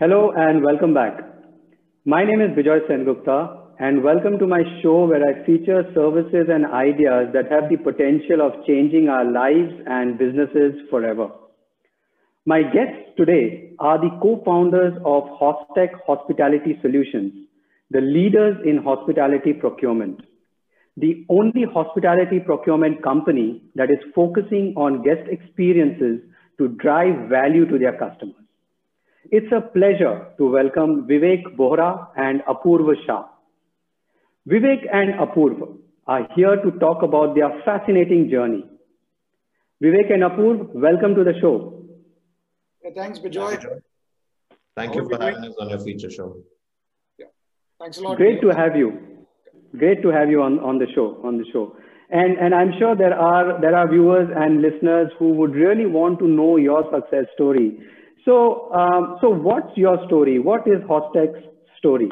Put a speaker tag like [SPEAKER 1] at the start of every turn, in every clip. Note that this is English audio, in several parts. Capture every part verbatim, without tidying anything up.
[SPEAKER 1] Hello and welcome back. My name is Bijoy Sengupta and welcome to my show where I feature services and ideas that have the potential of changing our lives and businesses forever. My guests today are the co-founders of Hostech Hospitality Solutions, the leaders in hospitality procurement, the only hospitality procurement company that is focusing on guest experiences to drive value to their customers. It's a pleasure to welcome Vivek Bohra and Apurva Shah. Vivek and Apurva are here to talk about their fascinating journey. Vivek and Apurva, welcome to the show.
[SPEAKER 2] Yeah, thanks, Bijoy.
[SPEAKER 3] Thank you for having us on your feature show.
[SPEAKER 2] Yeah, thanks a lot.
[SPEAKER 1] Great to have you. Great to have you on, on the show. On the show, and and I'm sure there are there are viewers and listeners who would really want to know your success story. So, um, so what's your story? What is Hostech's story?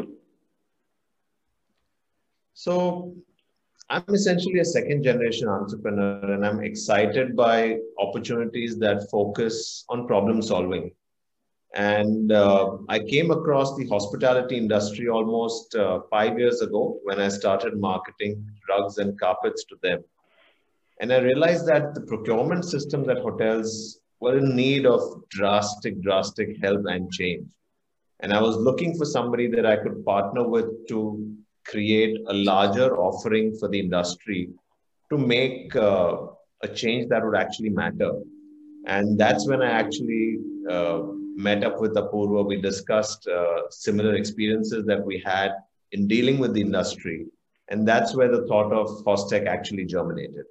[SPEAKER 3] So, I'm essentially a second generation entrepreneur, and I'm excited by opportunities that focus on problem solving. And uh, I came across the hospitality industry almost uh, five years ago when I started marketing rugs and carpets to them. And I realized that the procurement systems at hotels were in need of drastic, drastic help and change. And I was looking for somebody that I could partner with to create a larger offering for the industry to make uh, a change that would actually matter. And that's when I actually uh, met up with Apurva. We discussed uh, similar experiences that we had in dealing with the industry. And that's where the thought of Hostech actually germinated.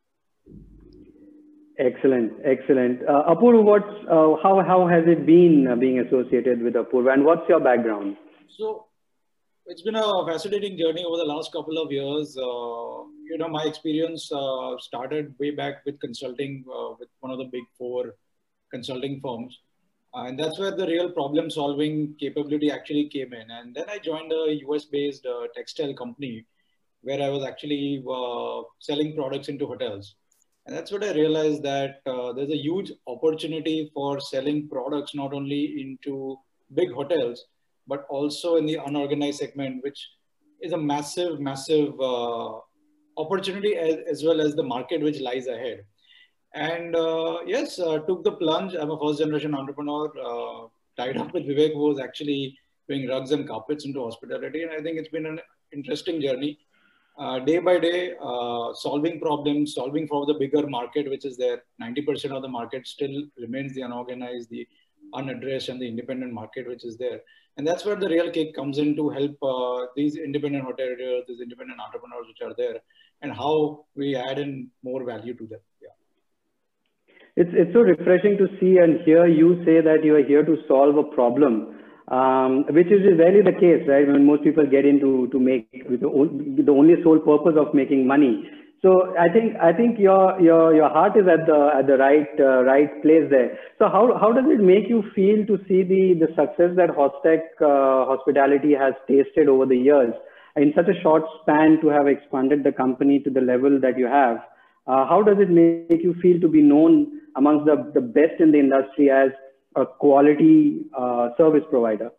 [SPEAKER 1] Excellent, excellent. Uh, Apurva, what's, uh, how, how has it been uh, being associated with Apurva, and what's your background?
[SPEAKER 2] So, it's been a fascinating journey over the last couple of years. Uh, you know, my experience uh, started way back with consulting uh, with one of the big four consulting firms. Uh, and that's where the real problem solving capability actually came in. And then I joined a U S based uh, textile company where I was actually uh, selling products into hotels. And that's what I realized, that uh, there's a huge opportunity for selling products not only into big hotels, but also in the unorganized segment, which is a massive, massive uh, opportunity as, as well as the market which lies ahead. And uh, yes, uh, took the plunge. I'm a first generation entrepreneur, uh, tied up with Vivek, who was actually doing rugs and carpets into hospitality. And I think it's been an interesting journey. Uh, day by day, uh, solving problems, solving for the bigger market, which is there. ninety percent of the market still remains the unorganized, the unaddressed, and the independent market, which is there. And that's where the real kick comes in to help uh, these independent hoteliers, these independent entrepreneurs which are there, and how we add in more value to them. Yeah.
[SPEAKER 1] It's, it's so refreshing to see and hear you say that you are here to solve a problem. Um, which is rarely the case, right? When most people get into to make with the, the only sole purpose of making money. So I think I think your your your heart is at the at the right uh, right place there. So how how does it make you feel to see the the success that Hostech uh, Hospitality has tasted over the years in such a short span, to have expanded the company to the level that you have? Uh, how does it make you feel to be known amongst the the best in the industry as a quality uh, service provider?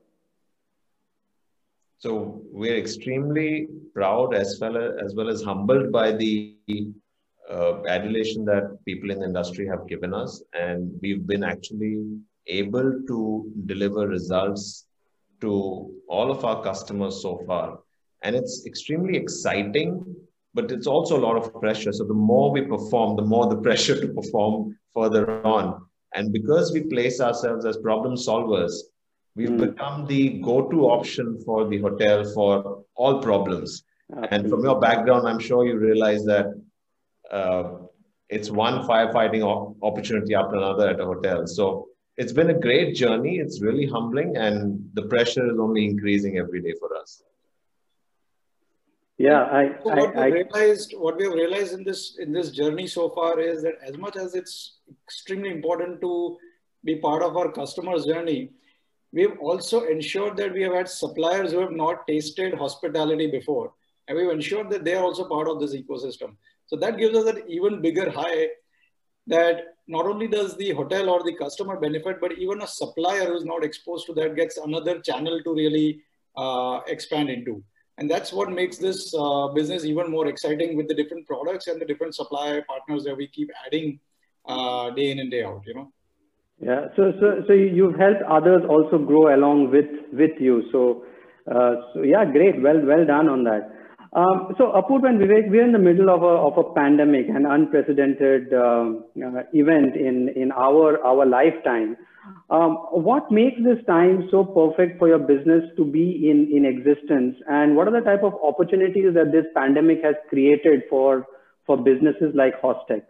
[SPEAKER 3] So we're extremely proud as well as, as well as humbled by the uh, adulation that people in the industry have given us. And we've been actually able to deliver results to all of our customers so far. And it's extremely exciting, but it's also a lot of pressure. So the more we perform, the more the pressure to perform further on. And because we place ourselves as problem solvers, we've mm. become the go-to option for the hotel for all problems. Absolutely. And from your background, I'm sure you realize that uh, it's one firefighting op opportunity after another at a hotel. So it's been a great journey. It's really humbling, and the pressure is only increasing every day for us.
[SPEAKER 1] Yeah, I,
[SPEAKER 2] so
[SPEAKER 1] I,
[SPEAKER 2] what we
[SPEAKER 1] I
[SPEAKER 2] realized, what we have realized in this in this journey so far is that as much as it's extremely important to be part of our customers' journey, we've also ensured that we have had suppliers who have not tasted hospitality before, and we've ensured that they are also part of this ecosystem. So that gives us an even bigger high that not only does the hotel or the customer benefit, but even a supplier who's not exposed to that gets another channel to really uh, expand into. And that's what makes this uh, business even more exciting with the different products and the different supply partners that we keep adding uh, day in and day out, you know.
[SPEAKER 1] Yeah, so so so you've helped others also grow along with with you. So, uh, so yeah, great. Well well done on that. Um, so Apurva and Vivek, we're in the middle of a of a pandemic, an unprecedented um, uh, event in in our our lifetime. Um, what makes this time so perfect for your business to be in in existence, and what are the type of opportunities that this pandemic has created for for businesses like Hostech?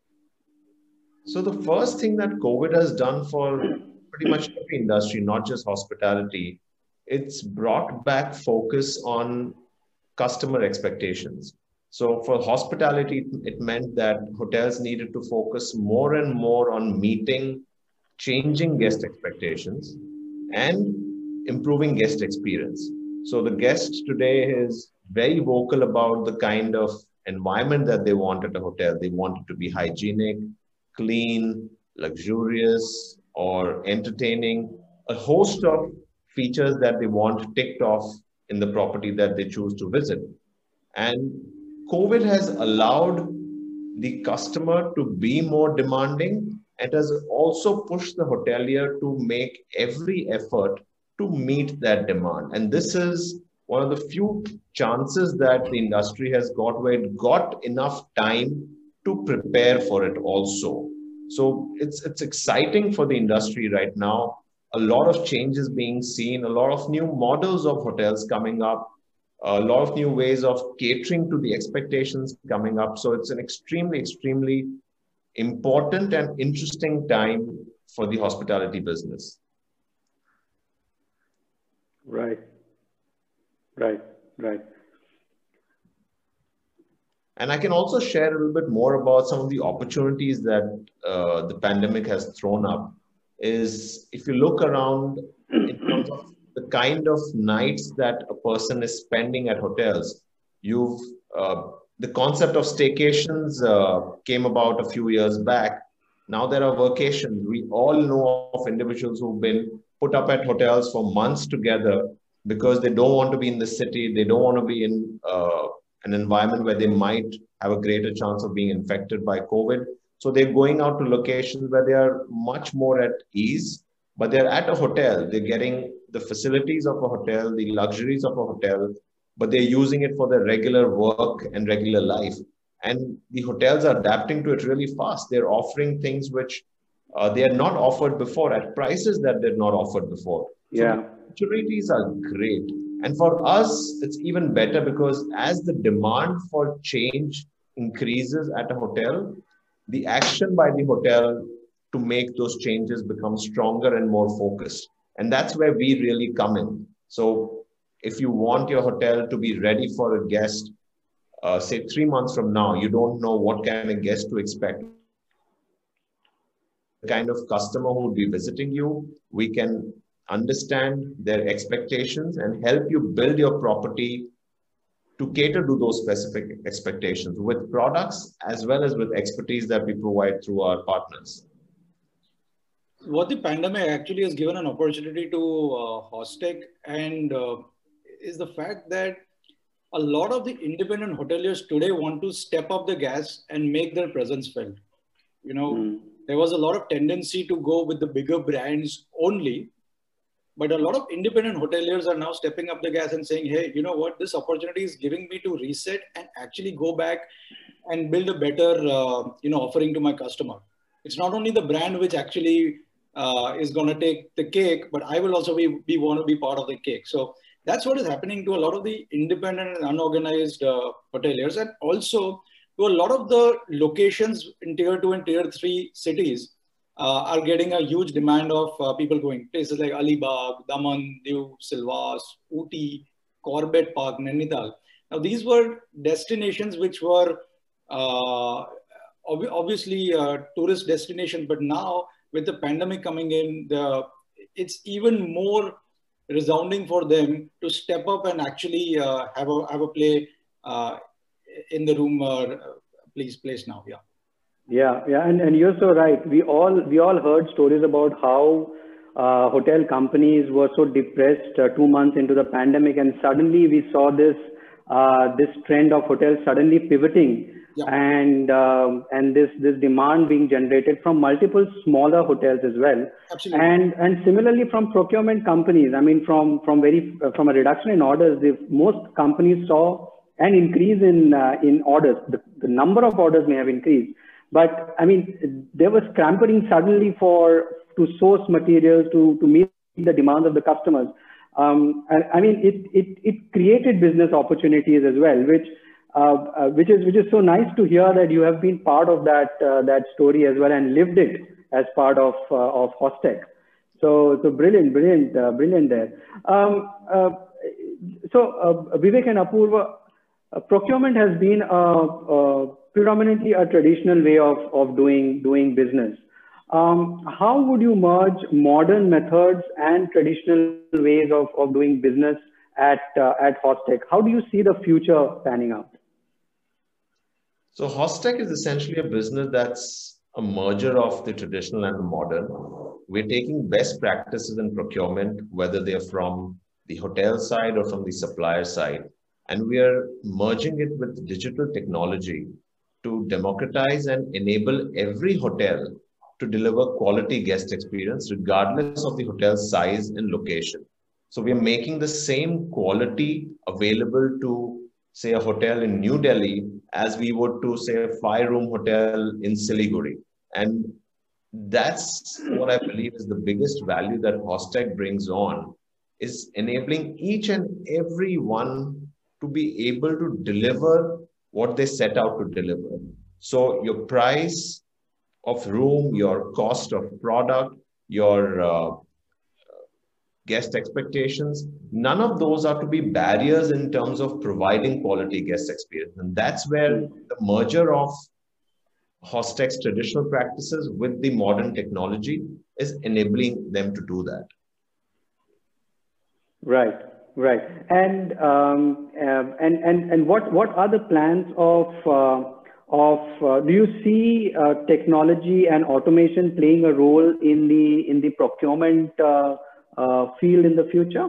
[SPEAKER 3] So the first thing that COVID has done for pretty much every industry, not just hospitality, it's brought back focus on customer expectations. So for hospitality, it meant that hotels needed to focus more and more on meeting changing guest expectations and improving guest experience. So the guest today is very vocal about the kind of environment that they want at a hotel. They want it to be hygienic, clean, luxurious, or entertaining, a host of features that they want ticked off in the property that they choose to visit. And COVID has allowed the customer to be more demanding and has also pushed the hotelier to make every effort to meet that demand. And this is one of the few chances that the industry has got where it got enough time to prepare for it also. So it's it's exciting for the industry right now. A lot of changes being seen, a lot of new models of hotels coming up, a lot of new ways of catering to the expectations coming up. So it's an extremely, extremely important and interesting time for the hospitality business.
[SPEAKER 1] Right, right, right.
[SPEAKER 3] And I can also share a little bit more about some of the opportunities that uh, the pandemic has thrown up. Is if you look around in terms of the kind of nights that a person is spending at hotels, you've uh, the concept of staycations uh, came about a few years back. Now there are vacations. We all know of individuals who've been put up at hotels for months together because they don't want to be in the city. They don't want to be in uh, an environment where they might have a greater chance of being infected by COVID. So they're going out to locations where they are much more at ease, but they're at a hotel. They're getting the facilities of a hotel, the luxuries of a hotel, but they're using it for their regular work and regular life. And the hotels are adapting to it really fast. They're offering things which uh, they had not offered before at prices that they're not offered before.
[SPEAKER 1] Yeah.
[SPEAKER 3] So the opportunities are great. And for us, it's even better because as the demand for change increases at a hotel, the action by the hotel to make those changes become stronger and more focused. And that's where we really come in. So if you want your hotel to be ready for a guest, uh, say three months from now, you don't know what kind of guest to expect, the kind of customer who would be visiting you, we can understand their expectations and help you build your property to cater to those specific expectations with products as well as with expertise that we provide through our partners.
[SPEAKER 2] What the pandemic actually has given an opportunity to uh, Hostech and uh, is the fact that a lot of the independent hoteliers today want to step up the gas and make their presence felt. You know, mm. there was a lot of tendency to go with the bigger brands only. But a lot of independent hoteliers are now stepping up the gas and saying, hey, you know what, this opportunity is giving me to reset and actually go back and build a better, uh, you know, offering to my customer. It's not only the brand which actually uh, is going to take the cake, but I will also be, be want to be part of the cake. So that's what is happening to a lot of the independent and unorganized uh, hoteliers, and also to a lot of the locations in tier two and tier three cities. Uh, are getting a huge demand of uh, people going. Places like Alibag, Daman, Diu, Silvas, Ooty, Corbett Park, Nainital. Now, these were destinations which were uh, ob obviously uh, tourist destinations, but now with the pandemic coming in, the, it's even more resounding for them to step up and actually uh, have, a, have a play uh, in the room, uh, please, place now. Yeah.
[SPEAKER 1] Yeah, yeah, and, and you're so right. We all we all heard stories about how uh, hotel companies were so depressed uh, two months into the pandemic, and suddenly we saw this uh, this trend of hotels suddenly pivoting,
[SPEAKER 2] Yeah,
[SPEAKER 1] and um, and this this demand being generated from multiple smaller hotels as well,
[SPEAKER 2] absolutely.
[SPEAKER 1] and and similarly from procurement companies. I mean, from from very uh, from a reduction in orders, the, most companies saw an increase in uh, in orders. The, the number of orders may have increased, but I mean, they were scrambling suddenly for to source materials to, to meet the demands of the customers. Um, and, I mean, it, it, it created business opportunities as well, which uh, uh, which is which is so nice to hear that you have been part of that uh, that story as well and lived it as part of uh, of Hostech. So so brilliant, brilliant, uh, brilliant there. Um, uh, so uh, Vivek and Apurva, uh, procurement has been a, a predominantly a traditional way of, of doing, doing business. Um, how would you merge modern methods and traditional ways of, of doing business at, uh, at Hostech? How do you see the future panning out?
[SPEAKER 3] So Hostech is essentially a business that's a merger of the traditional and the modern. We're taking best practices in procurement, whether they're from the hotel side or from the supplier side, and we are merging it with digital technology to democratize and enable every hotel to deliver quality guest experience regardless of the hotel's size and location. So we are making the same quality available to, say, a hotel in New Delhi as we would to, say, a five-room hotel in Siliguri. And that's what I believe is the biggest value that Hostech brings on, is enabling each and every one to be able to deliver what they set out to deliver. So your price of room, your cost of product, your uh, guest expectations, none of those are to be barriers in terms of providing quality guest experience. And that's where the merger of Hostech's traditional practices with the modern technology is enabling them to do that.
[SPEAKER 1] Right, right. And um, um, and and and what what are the plans of uh, of uh, do you see uh, technology and automation playing a role in the in the procurement uh, uh, field in the future?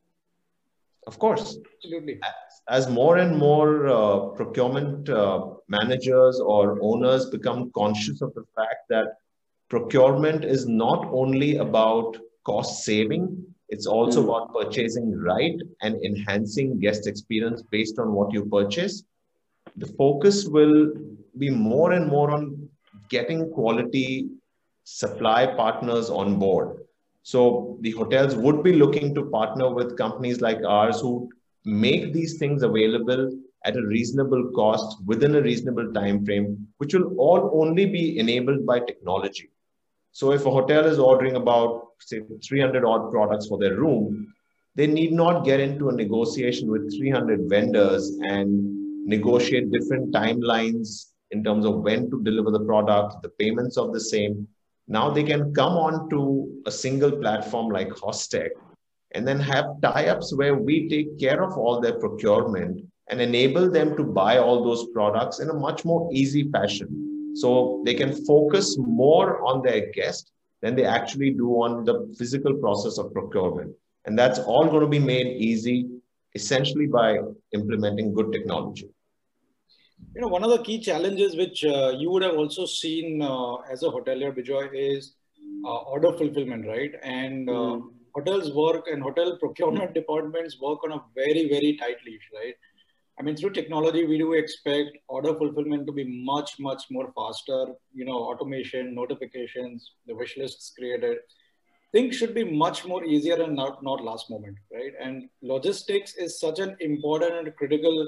[SPEAKER 3] Of course.
[SPEAKER 2] Absolutely.
[SPEAKER 3] As more and more uh, procurement uh, managers or owners become conscious of the fact that procurement is not only about cost saving, it's also mm. about purchasing right and enhancing guest experience based on what you purchase. The focus will be more and more on getting quality supply partners on board. So the hotels would be looking to partner with companies like ours who make these things available at a reasonable cost within a reasonable time frame, which will all only be enabled by technology. So if a hotel is ordering about, say, three hundred odd products for their room, they need not get into a negotiation with three hundred vendors and negotiate different timelines in terms of when to deliver the product, the payments of the same. Now they can come on to a single platform like Hostech and then have tie-ups where we take care of all their procurement and enable them to buy all those products in a much more easy fashion. So they can focus more on their guest than they actually do on the physical process of procurement. And that's all going to be made easy essentially by implementing good technology.
[SPEAKER 2] You know, one of the key challenges which uh, you would have also seen uh, as a hotelier, Bijoy, is uh, order fulfillment, right? And uh, mm. hotels work and hotel procurement departments work on a very, very tight leash, right? I mean, through technology, we do expect order fulfillment to be much, much more faster, you know, automation, notifications, the wish lists created. Things should be much more easier and not, not last moment, right? And logistics is such an important and critical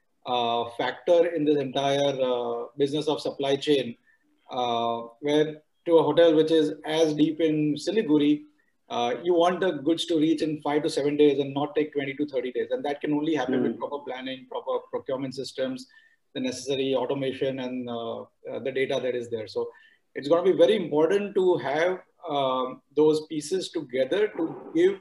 [SPEAKER 2] Uh, factor in this entire uh, business of supply chain, uh, where to a hotel which is as deep in Siliguri, uh, you want the goods to reach in five to seven days and not take twenty to thirty days. And that can only happen mm. with proper planning, proper procurement systems, the necessary automation and uh, uh, the data that is there. So it's going to be very important to have uh, those pieces together to give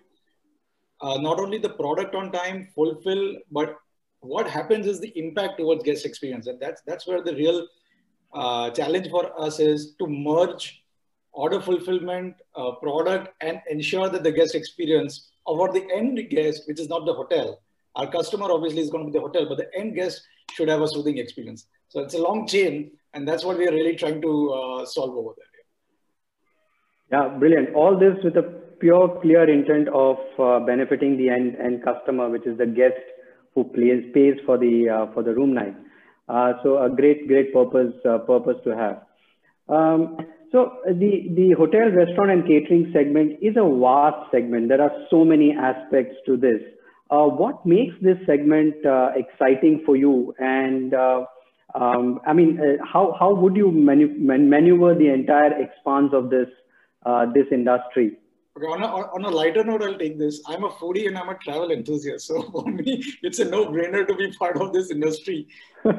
[SPEAKER 2] uh, not only the product on time, fulfill, but what happens is the impact towards guest experience. And that's, that's where the real uh, challenge for us is to merge order fulfillment, uh, product, and ensure that the guest experience of what the end guest, which is not the hotel, our customer obviously is going to be the hotel, but the end guest should have a soothing experience. So it's a long chain, and that's what we are really trying to uh, solve over there.
[SPEAKER 1] Yeah, brilliant. All this with a pure, clear intent of uh, benefiting the end, end customer, which is the guest who plays, pays for the uh, for the room night. Uh, so a great, great purpose uh, purpose to have. Um, so the the hotel, restaurant, and catering segment is a vast segment. There are so many aspects to this. Uh, what makes this segment uh, exciting for you? And uh, um, I mean, uh, how how would you manu man maneuver the entire expanse of this uh, this industry?
[SPEAKER 2] Okay, on a, on a lighter note, I'll take this. I'm a foodie and I'm a travel enthusiast. So for me, it's a no-brainer to be part of this industry. Uh,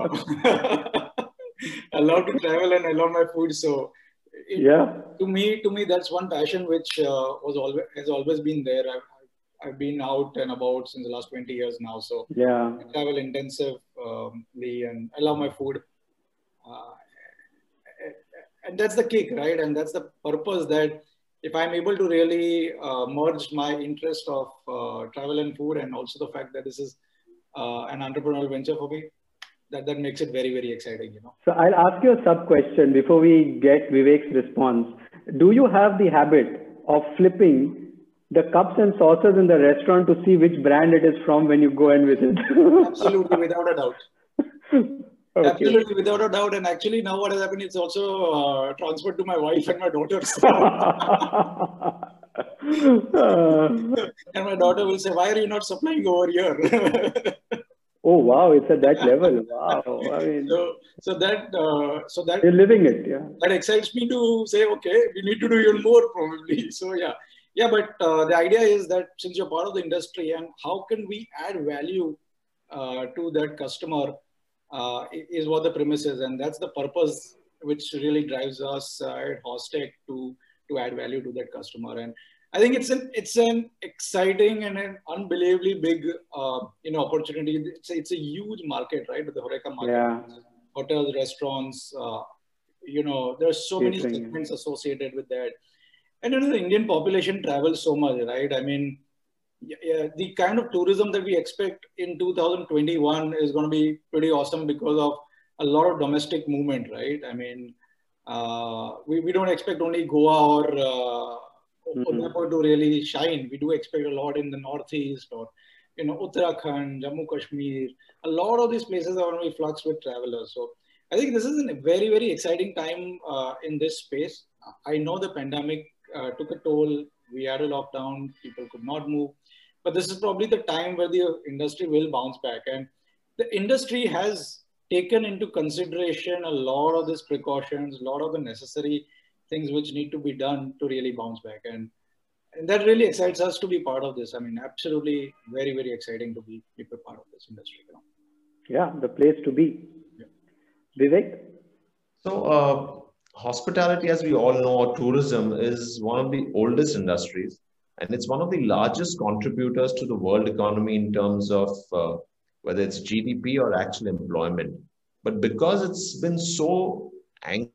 [SPEAKER 2] I love to travel and I love my food. So it,
[SPEAKER 1] yeah,
[SPEAKER 2] to me, to me, that's one passion which uh, was always has always been there. I've, I've been out and about since the last twenty years now. So
[SPEAKER 1] yeah,
[SPEAKER 2] I travel intensively um, and I love my food. Uh, and that's the kick, right? And that's the purpose, that if I'm able to really uh, merge my interest of uh, travel and food, and also the fact that this is uh, an entrepreneurial venture for me, that, that makes it very, very exciting, you know.
[SPEAKER 1] So I'll ask you a sub question before we get Vivek's response. Do you have the habit of flipping the cups and saucers in the restaurant to see which brand it is from when you go and visit?
[SPEAKER 2] Absolutely, without a doubt. Okay. Absolutely, without a doubt. And actually, now what has happened, it's also uh, transferred to my wife and my daughter. So. And my daughter will say, "Why are you not supplying over here?"
[SPEAKER 1] Oh wow, it's at that level. Wow. I mean,
[SPEAKER 2] so so that uh, so that
[SPEAKER 1] you're living it, yeah.
[SPEAKER 2] That excites me to say, okay, we need to do even more probably. So yeah, yeah. But uh, the idea is that since you're part of the industry, and how can we add value uh, to that customer? Uh, is what the premise is, and that's the purpose which really drives us uh, at Hostech to to add value to that customer. And I think it's an it's an exciting and an unbelievably big uh, you know opportunity. It's a, it's a huge market, right? The HoReCa market,
[SPEAKER 1] yeah.
[SPEAKER 2] Hotels, restaurants. Uh, you know, there's so many segments associated with that, and you know the Indian population travels so much, right? I mean. Yeah, the kind of tourism that we expect in two thousand twenty-one is going to be pretty awesome because of a lot of domestic movement, right? I mean, uh, we, we don't expect only Goa or uh, mm-hmm. to really shine. We do expect a lot in the Northeast or, you know, Uttarakhand, Jammu Kashmir. A lot of these places are going to be flux with travelers. So I think this is a very, very exciting time uh, in this space. I know the pandemic uh, took a toll. We had a lockdown, people could not move. But this is probably the time where the industry will bounce back. And the industry has taken into consideration a lot of these precautions, a lot of the necessary things which need to be done to really bounce back. And, and that really excites us to be part of this. I mean, absolutely very, very exciting to be, be part of this industry. You know?
[SPEAKER 1] Yeah, the place to be. Yeah. Vivek?
[SPEAKER 3] So, uh, hospitality, as we all know, or tourism, is one of the oldest industries, and it's one of the largest contributors to the world economy in terms of uh, whether it's G D P or actual employment. But because it's been so angry,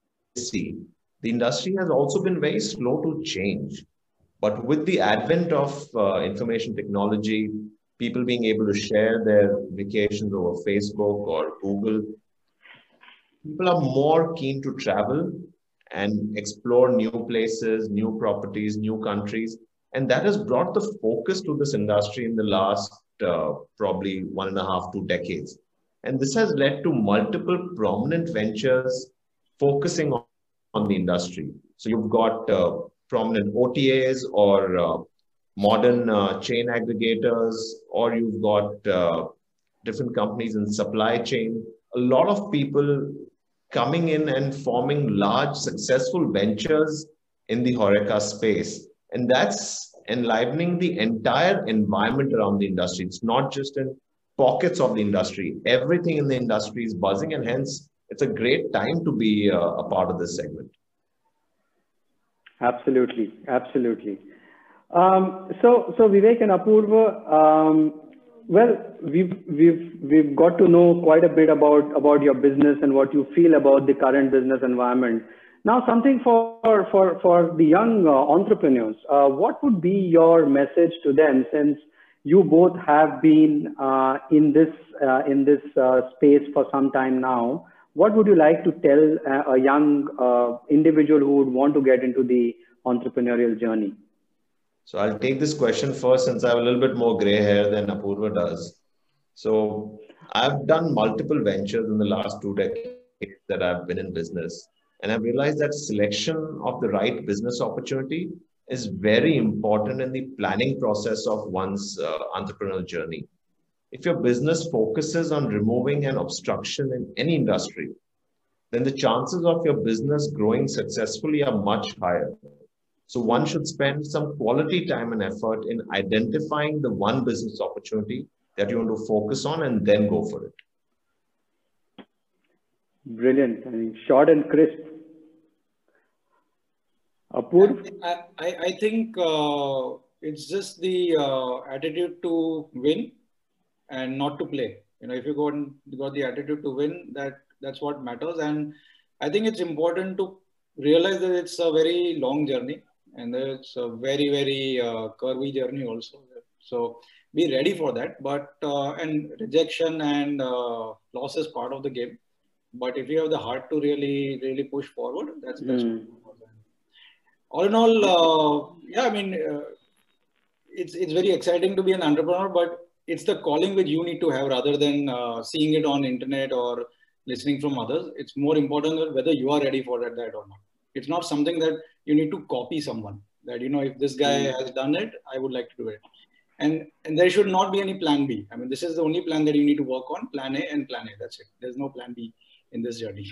[SPEAKER 3] the industry has also been very slow to change. But with the advent of uh, information technology, people being able to share their vacations over Facebook or Google, people are more keen to travel and explore new places, new properties, new countries. And that has brought the focus to this industry in the last uh, probably one and a half, two decades. And this has led to multiple prominent ventures focusing on, on the industry. So you've got uh, prominent O T As or uh, modern uh, chain aggregators, or you've got uh, different companies in supply chain. A lot of people coming in and forming large successful ventures in the HoReCa space. And that's enlivening the entire environment around the industry. It's not just in pockets of the industry. Everything in the industry is buzzing, and hence it's a great time to be uh, a part of this segment.
[SPEAKER 1] Absolutely, absolutely. Um, so, so Vivek and Apurva, um, Well, we've we've we've got to know quite a bit about about your business and what you feel about the current business environment. Now, something for for for the young uh, entrepreneurs. Uh, what would be your message to them, since you both have been uh, in this uh, in this uh, space for some time now? What would you like to tell a, a young uh, individual who would want to get into the entrepreneurial journey?
[SPEAKER 3] So I'll take this question first since I have a little bit more gray hair than Apurva does. So I've done multiple ventures in the last two decades that I've been in business. And I've realized that selection of the right business opportunity is very important in the planning process of one's uh, entrepreneurial journey. If your business focuses on removing an obstruction in any industry, then the chances of your business growing successfully are much higher. So one should spend some quality time and effort in identifying the one business opportunity that you want to focus on and then go for it.
[SPEAKER 1] Brilliant. I mean, short and crisp. Apurv?
[SPEAKER 2] I, I, I think uh, it's just the uh, attitude to win and not to play. You know, if you got, got the attitude to win, that that's what matters. And I think it's important to realize that it's a very long journey. And it's a very, very uh, curvy journey also. So be ready for that. But, uh, and rejection and uh, loss is part of the game. But if you have the heart to really, really push forward, that's, that's mm. all in all, uh, yeah, I mean, uh, it's, it's very exciting to be an entrepreneur, but it's the calling which you need to have rather than uh, seeing it on internet or listening from others. It's more important whether you are ready for that, that or not. It's not something that you need to copy someone, that, you know, if this guy has done it, I would like to do it. And, and there should not be any plan B. I mean, this is the only plan that you need to work on, plan A and plan A. That's it. There's no plan B in this journey.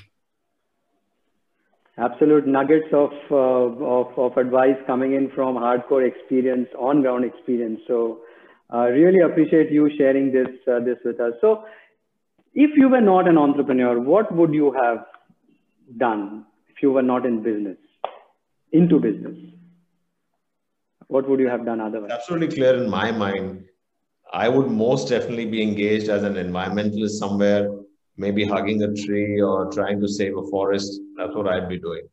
[SPEAKER 1] Absolute nuggets of, uh, of, of advice coming in from hardcore experience, on ground experience. So I uh, really appreciate you sharing this, uh, this with us. So if you were not an entrepreneur, what would you have done if you were not in business, into business? What would you have done otherwise?
[SPEAKER 3] Absolutely clear in my mind. I would most definitely be engaged as an environmentalist somewhere, maybe hugging a tree or trying to save a forest. That's what I'd be doing.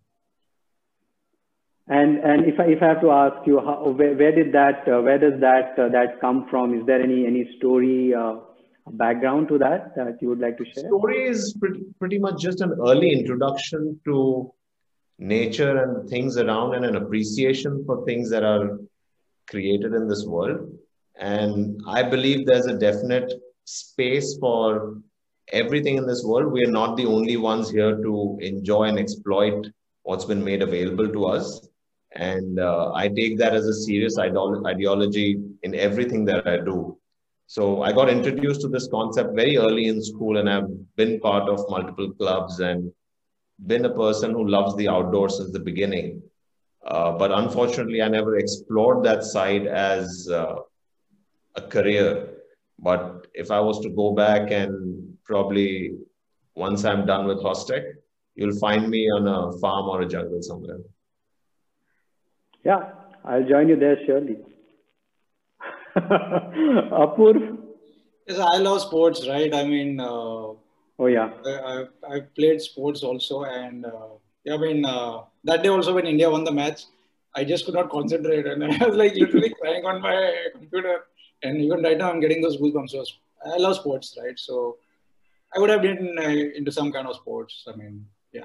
[SPEAKER 1] And and if I if I have to ask you, how, where, where did that uh, where does that uh, that come from? Is there any any story uh, background to that that you would like to share?
[SPEAKER 3] Story is pretty pretty much just an early introduction to nature and things around, and an appreciation for things that are created in this world. And I believe there's a definite space for everything in this world. We are not the only ones here to enjoy and exploit what's been made available to us. And uh, I take that as a serious ideolo- ideology in everything that I do. So I got introduced to this concept very early in school, and I've been part of multiple clubs and been a person who loves the outdoors since the beginning. Uh, but unfortunately, I never explored that side as uh, a career. But if I was to go back, and probably once I'm done with Hostech, you'll find me on a farm or a jungle somewhere.
[SPEAKER 1] Yeah, I'll join you there surely. Apurv?
[SPEAKER 2] Yes, I love sports, right? I mean, uh,
[SPEAKER 1] oh yeah,
[SPEAKER 2] I, I, I played sports also, and uh, yeah, I mean, uh, that day also when India won the match, I just could not concentrate, and I was like literally crying on my computer. And even right now, I'm getting those goosebumps. So I love sports, right? So I would have been uh, into some kind of sports. I mean, yeah.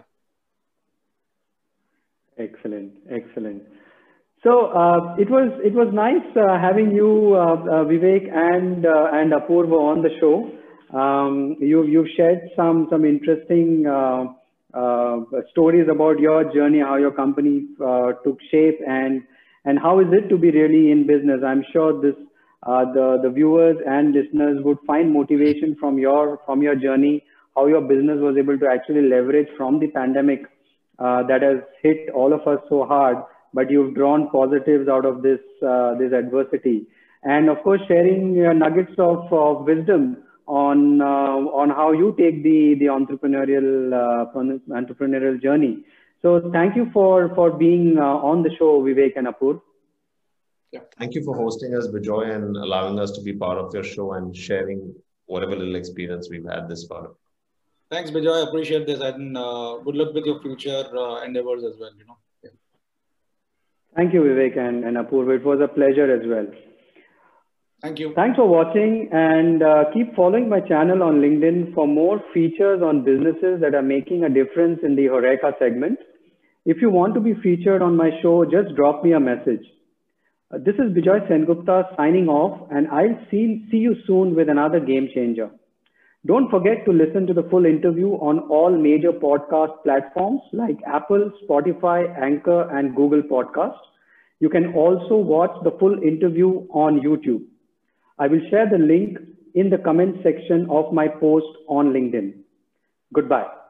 [SPEAKER 1] Excellent, excellent. So uh, it was it was nice uh, having you, uh, uh, Vivek and uh, and Apurva on the show. Um, you you've shared some some interesting uh, uh, stories about your journey, how your company uh, took shape, and and how is it to be really in business. I'm sure this uh, the the viewers and listeners would find motivation from your from your journey, how your business was able to actually leverage from the pandemic uh, that has hit all of us so hard. But you've drawn positives out of this uh, this adversity, and of course sharing uh, nuggets of, of wisdom on uh, on how you take the the entrepreneurial uh, entrepreneurial journey. So thank you for for being uh, on the show, Vivek and Apurv.
[SPEAKER 2] Yeah.
[SPEAKER 3] Thank you for hosting us, Bijoy, and allowing us to be part of your show and sharing whatever little experience we've had this far.
[SPEAKER 2] Thanks, Bijoy. I appreciate this, and uh, good luck with your future uh, endeavors as well. You know. Yeah.
[SPEAKER 1] Thank you, Vivek and, and Apurva. It was a pleasure as well.
[SPEAKER 2] Thank you.
[SPEAKER 1] Thanks for watching, and uh, keep following my channel on LinkedIn for more features on businesses that are making a difference in the HoReCa segment. If you want to be featured on my show, just drop me a message. Uh, this is Bijoy Sengupta signing off, and I'll see, see you soon with another game changer. Don't forget to listen to the full interview on all major podcast platforms like Apple, Spotify, Anchor, and Google Podcasts. You can also watch the full interview on YouTube. I will share the link in the comment section of my post on LinkedIn. Goodbye.